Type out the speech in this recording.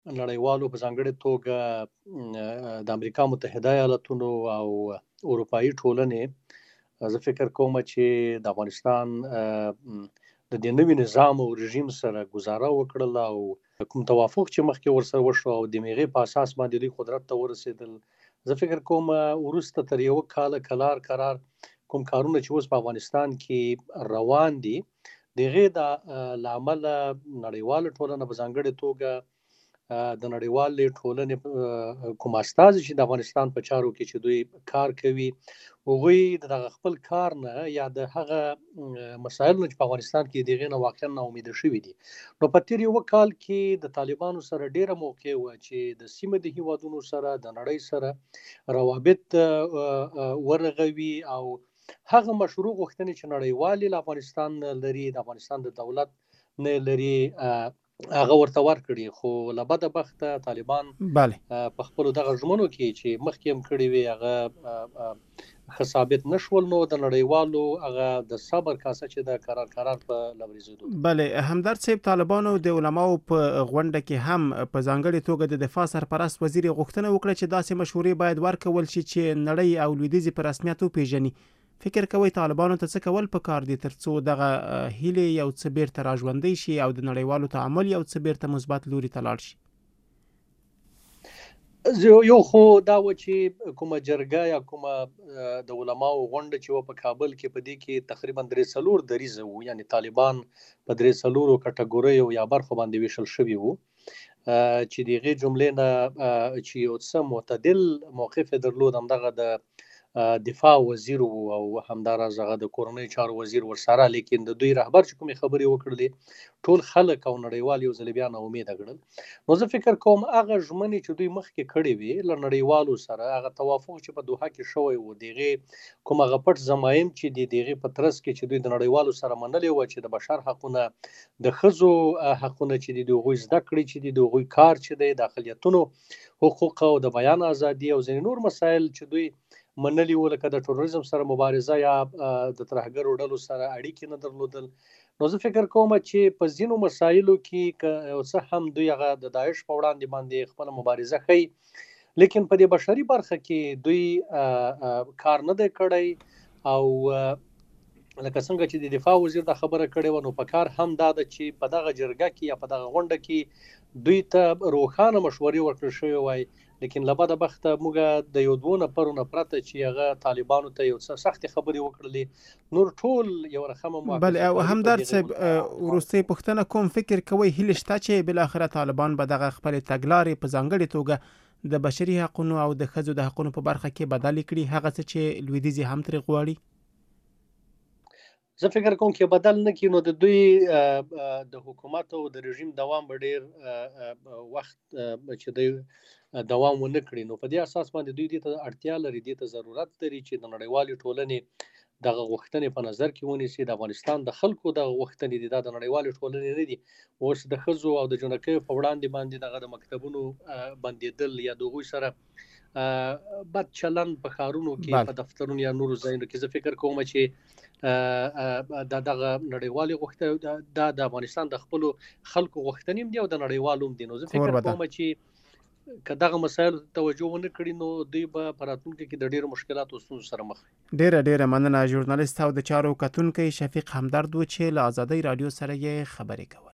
نړیوالو په ځانګړې توګه د امریکا متحده ایالاتونو او اروپایي ټولنې زه فکر کوم چې د افغانستان د دې نوي نظام او رژیم سره ګزاره وکړل او کوم توافق چې مخکې ورسره وشو او د هغې په اساس باندې دوی قدرت ته ورسېدل. زه فکر کوم وروسته تر یو کاله قرار کوم کارونه چې اوس په افغانستان کې روان دي د هغې له امله نړیواله ټولنه په ځانګړې توګه د نړیوالې ټولنې کوم استازي چې د افغانستان په چارو کې چې دوی کار کوي هغوی د دغه خپل کار نه یا د هغه مسایلو چې په افغانستان کې د هغې نه واقعا ناامیده شوي دي. نو په تیر یو کال کې د طالبانو سره ډیره موقع وه چې د سیمه د هیوادونو سره د نړۍ سره روابط ورغوي او هغه مشروع غوښتنې چې نړیوالې له افغانستان لري د افغانستان د دولت نه لري هغه ورته ورکړي، خو له بده بخته طالبان په خپلو دغه ژمنو کې چې مخکې هم کړي وي هغه ښه ثابت نشول. نو د نړیوالو هغه د صبر کاسه چې د قرار په لورېزېدو. بله همدرد صاحب، طالبانو د علماو په غونډه کې هم په ځانګړې توګه د دفاع سرپرست وزیر غوښتنه وکړه چې داسې مشورې باید ورکول شي چې نړۍ او لویدیځې په رسمیت وپېژني. فکر کوئ طالبانو ته څه کول پکار دي ترڅو دغه هیلې یو څه بیرته راژوندۍ شي او د نړیوالو تعامل یو څه بیرته مثبت لوري ته لاړ شي؟ یو خو دا و چې کومه جرګه یا کومه د علماو غونډه چې و په کابل کې په دې کې تقریبا 3 دریځه وو، یعنی طالبان په 3 کټګوریو یا برخو باندې ویشل شوي وو چې د هغې جملې نه چې یو څه معتدل موقف یې درلود همدغه د دفاع وزیر او همداراز هغه د کورنۍ چارو وزیر ورسره، لیکن د دوی رهبر چې کومې خبرې وکړلې ټول خلک او نړیوال یو ځل بیا ناامیده کړل. نو زه فکر کوم هغه ژمنې چې دوی مخکې کړې وې له نړیوالو سره، هغه توافق چې په دوحه کې شوی و، د هغې کوم هغه پټ ضمایم چې د هغې په ترڅ کې چې دوی د نړیوالو سره منلې وه چې د بشر حقونه، د ښځو حقونه چې د هغوی زده کړې چې د هغوی کار چې دی، د اقلیتونو حقوق او د بیان ازادي او ځینې نور مسایل چې دوی منلي وو، لکه د ټروریزم سره مبارزه یا د ترهګرو ډلو سره اړیکې نه درلودل. نو زه فکر کوم چې په ځینو مسایلو کې یو څه هم دوی هغه د داعش په وړاندې باندې خپله مبارزه ښیي، لیکن په دې بشري برخه کې دوی کار نه دی کړی. او لکه څنګه چې د دفاع وزیر دا خبره کړې وه، نو په کار هم دا ده چې په دغه جرګه کې یا په دغه غونډه کې دوی ته روښانه مشورې ورکړل شوې وای، لیکن له بده بخته موږ د یو 2 نفرو نه پرته چې هغه طالبانو ته یو څه سختې خبرې وکړلې، نور ټول یو رقمه موافقه. بله او همدرد صاحب، وروستۍ پوښتنه کوم، فکر کوئ هیله شته چې بالاخره طالبان به دغه خپلې تګلارې په ځانګړې توګه د بشري حقونو او د ښځو د حقونو په برخه کې بدلې کړي، هغه څه چې لویدیځې هم ترې غواړي؟ زه فکر کوم چې بدل نه کړي، نو د دوی د حکومت او د رژیم دوام به ډېر وخت چې دوی دوام ونه کړي. نو په دې اساس باندې دوی دې ته اړتیا لري، دې ته ضرورت لري چې د نړیوالې ټولنې دغه غوښتنې په نظر کې ونیسي. د افغانستان د خلکو دغه غوښتنې دي، دا د نړیوالې ټولنې نه دي. اوس د ښځو او د جنکیو په وړاندې باندې دغه د مکتبونو بندېدل یا د هغوی سره بد چلند په ښارونو کې په دفترونو یا نورو ځایونو کې، زه فکر کوم چې دغه نړیوالې غوښتنې دا د افغانستان د خپلو خلکو غوښتنې هم دي او د نړیوالو هم دي. نو زه فکر کوم چې که دغه مسایل توجه ونه کړي نو دوی به په راتلونکي کې د ډېرو مشکلاتو او ستونزو سره مخ وي. ډېره مننه. ژورنالیست او د چارو کتونکی شفیق همدرد و چې له ازادۍ راډیو سره یې خبرې کولې.